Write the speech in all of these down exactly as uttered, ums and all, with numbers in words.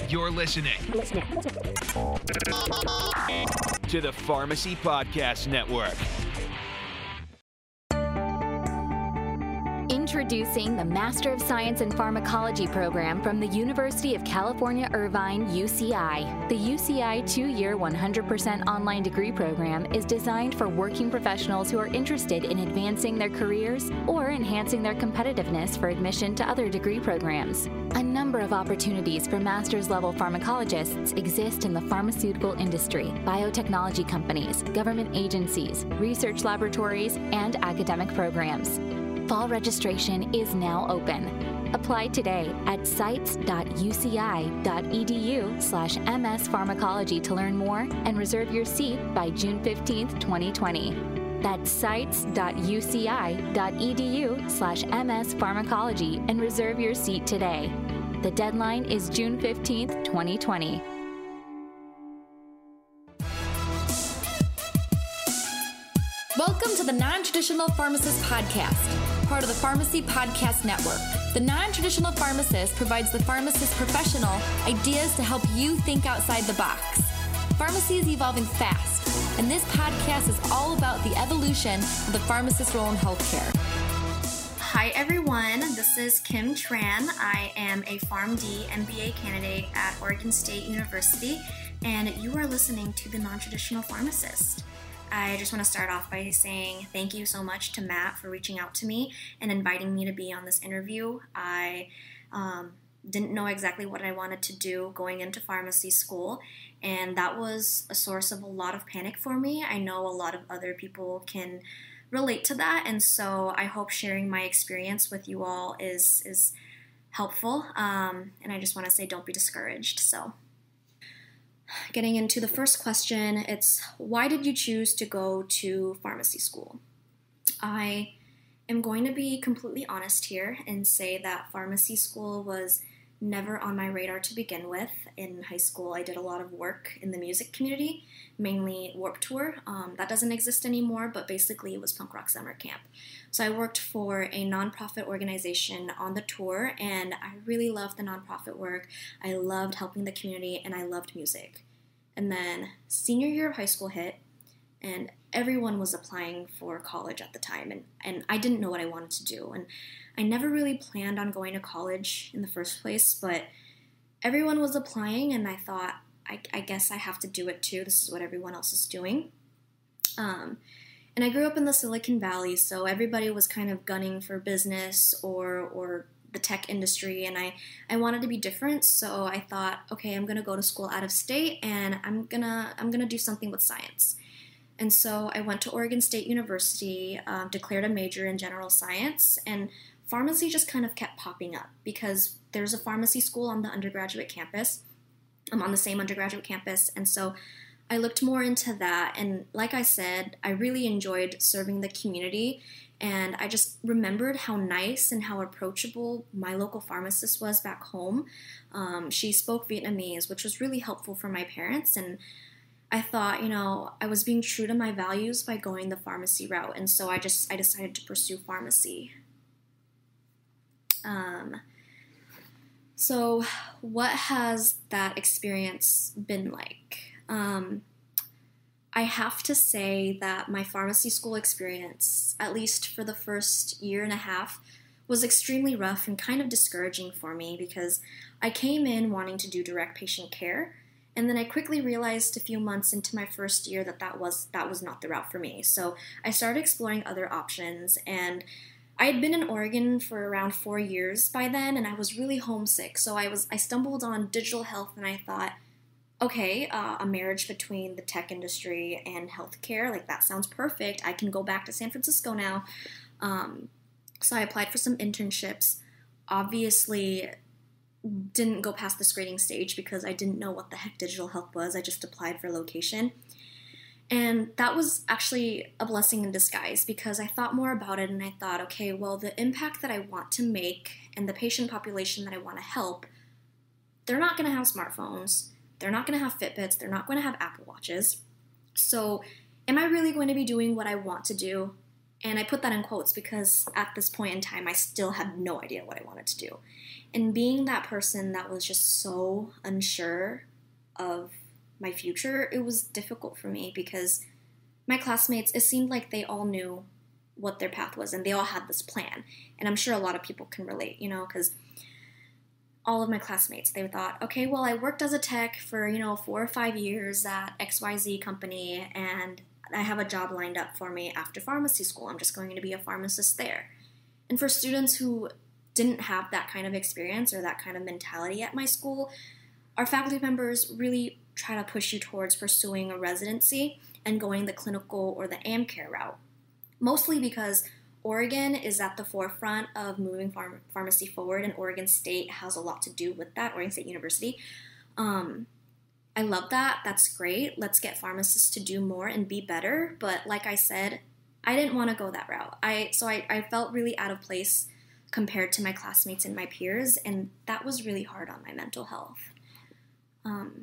You're listening to the Pharmacy Podcast Network. Introducing the Master of Science in Pharmacology program from the University of California, Irvine, U C I. The U C I two-year one hundred percent online degree program is designed for working professionals who are interested in advancing their careers or enhancing their competitiveness for admission to other degree programs. A number of opportunities for master's-level pharmacologists exist in the pharmaceutical industry, biotechnology companies, government agencies, research laboratories, and academic programs. Fall registration is now open. Apply today at sites.uci.edu slash mspharmacology to learn more and reserve your seat by June fifteenth, twenty twenty. That's sites.uci.edu slash mspharmacology and reserve your seat today. The deadline is June fifteenth, twenty twenty. Welcome to the Non-Traditional Pharmacist Podcast, part of the Pharmacy Podcast Network. The Non-Traditional Pharmacist provides the pharmacist professional ideas to help you think outside the box. Pharmacy is evolving fast, and this podcast is all about the evolution of the pharmacist role in healthcare. Hi everyone, this is Kim Tran. I am a PharmD M B A candidate at Oregon State University, and you are listening to the Non-Traditional Pharmacist. I just want to start off by saying thank you so much to Matt for reaching out to me and inviting me to be on this interview. I um, didn't know exactly what I wanted to do going into pharmacy school, and that was a source of a lot of panic for me. I know a lot of other people can relate to that, and so I hope sharing my experience with you all is, is helpful, um, and I just want to say don't be discouraged. So. Getting into the first question, it's why did you choose to go to pharmacy school? I am going to be completely honest here and say that pharmacy school was never on my radar to begin with. In high school, I did a lot of work in the music community, mainly Warped Tour. Um, that doesn't exist anymore, but basically it was punk rock summer camp. So I worked for a nonprofit organization on the tour, and I really loved the nonprofit work. I loved helping the community, and I loved music. And then senior year of high school hit, and everyone was applying for college at the time, and, and I didn't know what I wanted to do. And I never really planned on going to college in the first place, but everyone was applying, and I thought, I, I guess I have to do it too. This is what everyone else is doing. Um, and I grew up in the Silicon Valley, so everybody was kind of gunning for business or or the tech industry, and I, I wanted to be different, so I thought, okay, I'm gonna go to school out of state, and I'm gonna I'm gonna do something with science. And so I went to Oregon State University, um, declared a major in general science, and pharmacy just kind of kept popping up because there's a pharmacy school on the undergraduate campus. I'm on the same undergraduate campus, and so I looked more into that, and like I said, I really enjoyed serving the community, and I just remembered how nice and how approachable my local pharmacist was back home. Um, she spoke Vietnamese, which was really helpful for my parents, and I thought, you know, I was being true to my values by going the pharmacy route, and so I just I decided to pursue pharmacy. Um, so what has that experience been like? Um, I have to say that my pharmacy school experience, at least for the first year and a half, was extremely rough and kind of discouraging for me because I came in wanting to do direct patient care, and then I quickly realized a few months into my first year that that was, that was not the route for me. So I started exploring other options, and I had been in Oregon for around four years by then, and I was really homesick. So I was I stumbled on digital health, and I thought, okay, uh, a marriage between the tech industry and healthcare, like that sounds perfect. I can go back to San Francisco now. Um, so I applied for some internships. Obviously, didn't go past the screening stage because I didn't know what the heck digital health was. I just applied for location. And that was actually a blessing in disguise because I thought more about it and I thought, okay, well, the impact that I want to make and the patient population that I want to help, they're not going to have smartphones. They're not going to have Fitbits. They're not going to have Apple Watches. So am I really going to be doing what I want to do? And I put that in quotes because at this point in time, I still had no idea what I wanted to do. And being that person that was just so unsure of my future, it was difficult for me because my classmates, it seemed like they all knew what their path was and they all had this plan. And I'm sure a lot of people can relate, you know, because all of my classmates, they thought, okay, well, I worked as a tech for, you know, four or five years at X Y Z company, and I have a job lined up for me after pharmacy school. I'm just going to be a pharmacist there. And for students who didn't have that kind of experience or that kind of mentality at my school, our faculty members really try to push you towards pursuing a residency and going the clinical or the AmCare route. Mostly because Oregon is at the forefront of moving pharm- pharmacy forward, and Oregon State has a lot to do with that, Oregon State University. Um, I love that. That's great. Let's get pharmacists to do more and be better. But like I said, I didn't want to go that route. I So I, I felt really out of place compared to my classmates and my peers, and that was really hard on my mental health. Um,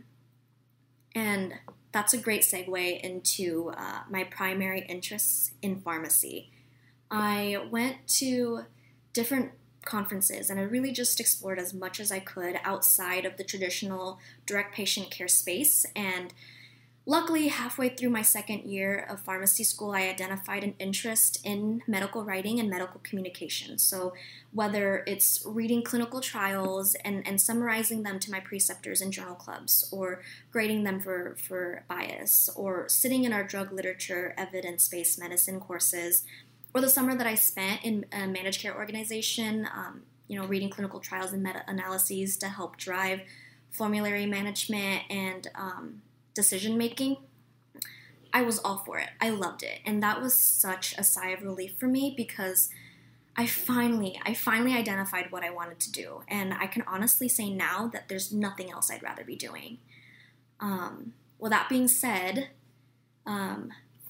and that's a great segue into uh, my primary interests in pharmacy. I went to different conferences and I really just explored as much as I could outside of the traditional direct patient care space. And luckily, halfway through my second year of pharmacy school, I identified an interest in medical writing and medical communication. So whether it's reading clinical trials and, and summarizing them to my preceptors in journal clubs, or grading them for, for bias, or sitting in our drug literature evidence-based medicine courses, or the summer that I spent in a managed care organization, um, you know, reading clinical trials and meta-analyses to help drive formulary management and um, decision-making, I was all for it. I loved it. And that was such a sigh of relief for me because I finally, I finally identified what I wanted to do. And I can honestly say now that there's nothing else I'd rather be doing. Um, well, that being said, um,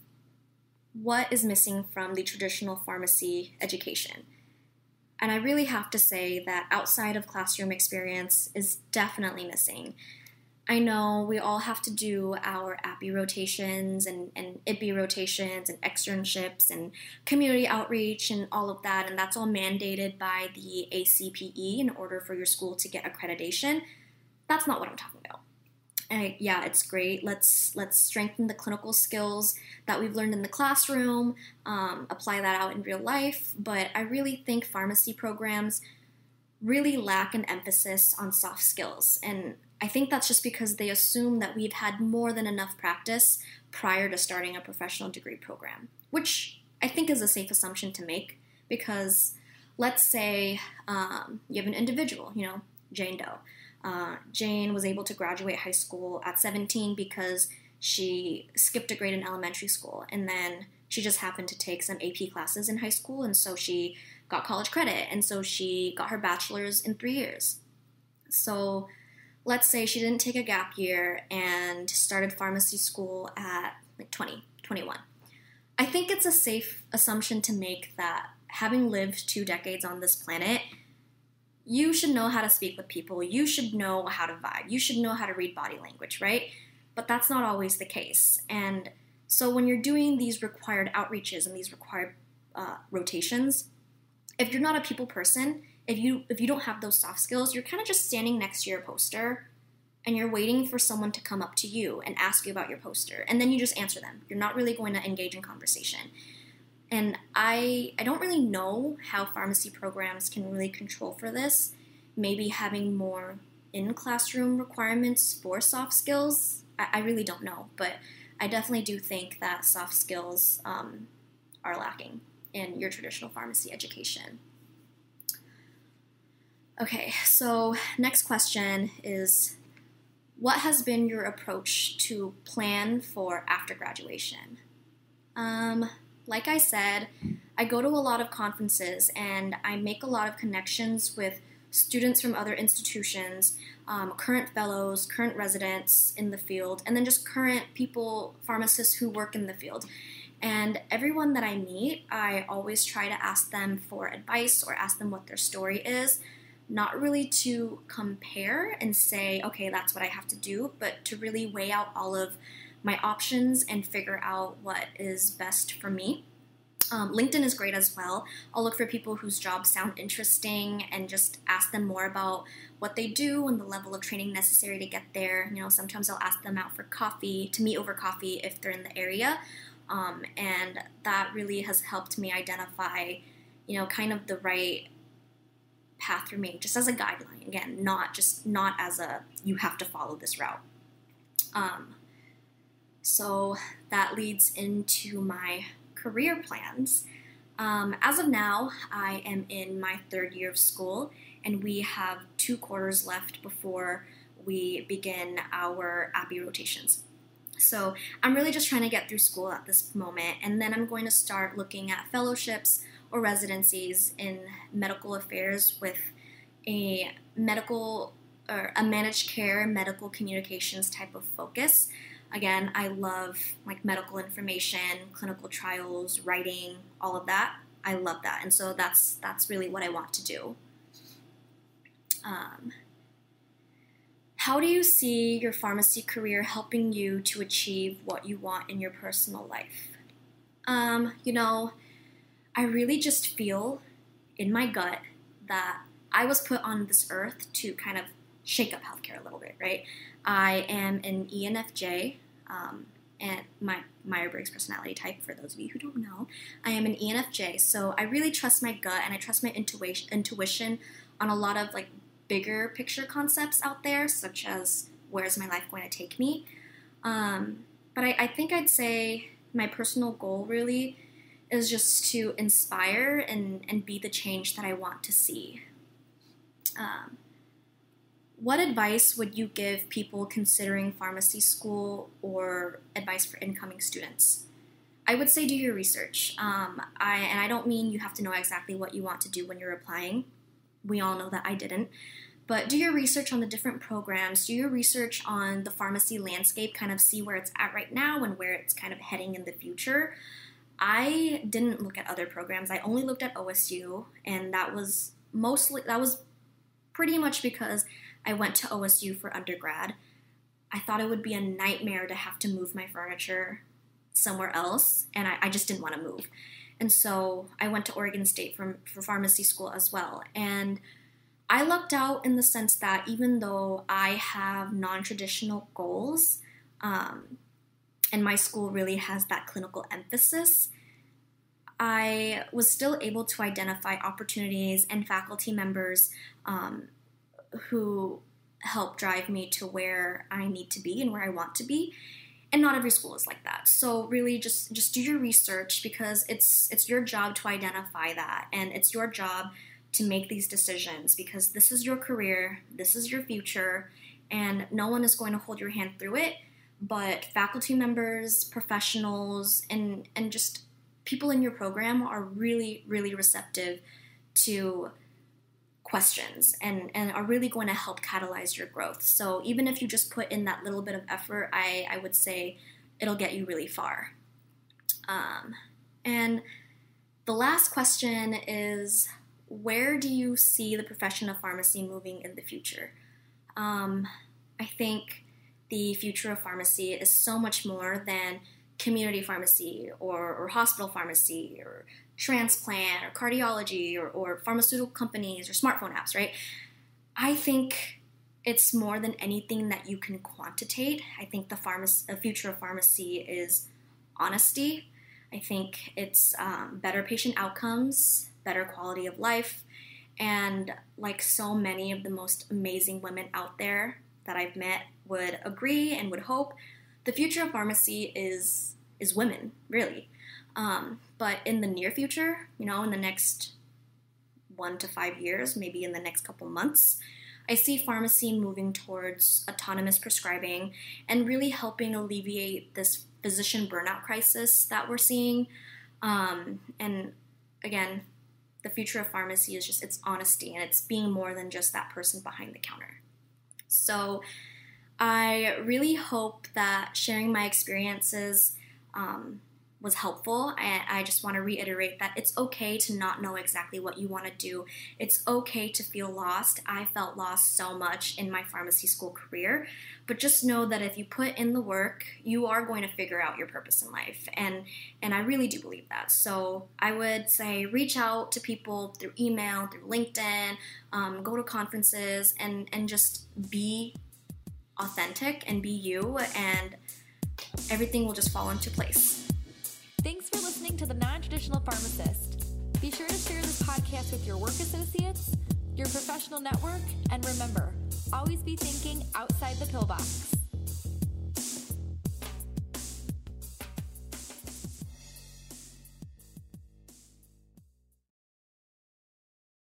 what is missing from the traditional pharmacy education? And I really have to say that outside of classroom experience is definitely missing. I know we all have to do our A P I rotations and, and I P I rotations and externships and community outreach and all of that, and that's all mandated by the A C P E in order for your school to get accreditation. That's not what I'm talking about. I, yeah, it's great. Let's let's strengthen the clinical skills that we've learned in the classroom, um, apply that out in real life, but I really think pharmacy programs really lack an emphasis on soft skills, and I think that's just because they assume that we've had more than enough practice prior to starting a professional degree program, which I think is a safe assumption to make because let's say um, you have an individual, you know, Jane Doe. Uh, Jane was able to graduate high school at seventeen because she skipped a grade in elementary school, and then she just happened to take some A P classes in high school, and so she got college credit, and so she got her bachelor's in three years. So let's say she didn't take a gap year and started pharmacy school at like twenty, twenty-one. I think it's a safe assumption to make that having lived two decades on this planet, you should know how to speak with people. You should know how to vibe. You should know how to read body language, right? But that's not always the case. And so when you're doing these required outreaches and these required uh, rotations, if you're not a people person, if you if you don't have those soft skills, you're kind of just standing next to your poster and you're waiting for someone to come up to you and ask you about your poster. And then you just answer them. You're not really going to engage in conversation. And I I don't really know how pharmacy programs can really control for this. Maybe having more in-classroom requirements for soft skills. I, I really don't know. But I definitely do think that soft skills um, are lacking in your traditional pharmacy education. Okay, so next question is, what has been your approach to plan for after graduation? Um... Like I said, I go to a lot of conferences and I make a lot of connections with students from other institutions, um, current fellows, current residents in the field, and then just current people, pharmacists who work in the field. And everyone that I meet, I always try to ask them for advice or ask them what their story is, not really to compare and say, okay, that's what I have to do, but to really weigh out all of my options and figure out what is best for me. Um, LinkedIn is great as well. I'll look for people whose jobs sound interesting and just ask them more about what they do and the level of training necessary to get there. You know, sometimes I'll ask them out for coffee, to meet over coffee if they're in the area. Um, and that really has helped me identify, you know, kind of the right path for me, just as a guideline. Again, not just, not as a, you have to follow this route. Um, so that leads into my career plans. Um, as of now, I am in my third year of school, and we have two quarters left before we begin our A P I rotations. So I'm really just trying to get through school at this moment, and then I'm going to start looking at fellowships or residencies in medical affairs with a medical or a managed care medical communications type of focus. Again, I love like medical information, clinical trials, writing, all of that. I love that. And so that's that's really what I want to do. Um, how do you see your pharmacy career helping you to achieve what you want in your personal life? Um, you know, I really just feel in my gut that I was put on this earth to kind of shake up healthcare a little bit, right? I am an E N F J, um, and my Myers-Briggs personality type, for those of you who don't know. I am an E N F J, so I really trust my gut and I trust my intuition, intuition on a lot of like bigger picture concepts out there, such as where's my life going to take me. Um, but I, I think I'd say my personal goal really is just to inspire and, and be the change that I want to see. Um, What advice would you give people considering pharmacy school or advice for incoming students? I would say do your research. Um, I, and I don't mean you have to know exactly what you want to do when you're applying. We all know that I didn't. But do your research on the different programs. Do your research on the pharmacy landscape, kind of see where it's at right now and where it's kind of heading in the future. I didn't look at other programs. I only looked at O S U, and that was mostly, that was pretty much because I went to O S U for undergrad. I thought it would be a nightmare to have to move my furniture somewhere else, and I, I just didn't want to move. And so I went to Oregon State for, for pharmacy school as well. And I lucked out in the sense that even though I have non-traditional goals, um, and my school really has that clinical emphasis, I was still able to identify opportunities and faculty members um, who help drive me to where I need to be and where I want to be. And not every school is like that. So really just, just do your research, because it's it's your job to identify that, and it's your job to make these decisions, because this is your career, this is your future, and no one is going to hold your hand through it, but faculty members, professionals, and, and just people in your program are really, really receptive to questions and, and are really going to help catalyze your growth. So even if you just put in that little bit of effort, I, I would say it'll get you really far. Um, and the last question is, where do you see the profession of pharmacy moving in the future? Um, I think the future of pharmacy is so much more than community pharmacy or, or hospital pharmacy or transplant or cardiology or, or pharmaceutical companies or smartphone apps, right? I think it's more than anything that you can quantitate. I think the, pharmacy, the future of pharmacy is honesty. I think it's um, better patient outcomes, better quality of life, and like so many of the most amazing women out there that I've met would agree and would hope, the future of pharmacy is is women, really. Um, but in the near future, you know, in the next one to five years, maybe in the next couple months, I see pharmacy moving towards autonomous prescribing and really helping alleviate this physician burnout crisis that we're seeing. Um, and again, the future of pharmacy is just its honesty, and it's being more than just that person behind the counter. So I really hope that sharing my experiences um, was helpful. And I just want to reiterate that it's okay to not know exactly what you want to do. It's okay to feel lost. I felt lost so much in my pharmacy school career, but just know that if you put in the work, you are going to figure out your purpose in life. And and I really do believe that. So I would say reach out to people through email, through LinkedIn, um, go to conferences, and, and just be authentic and be you, and everything will just fall into place. Thanks for listening to The Non-Traditional Pharmacist. Be sure to share this podcast with your work associates, your professional network, and remember, always be thinking outside the pill box.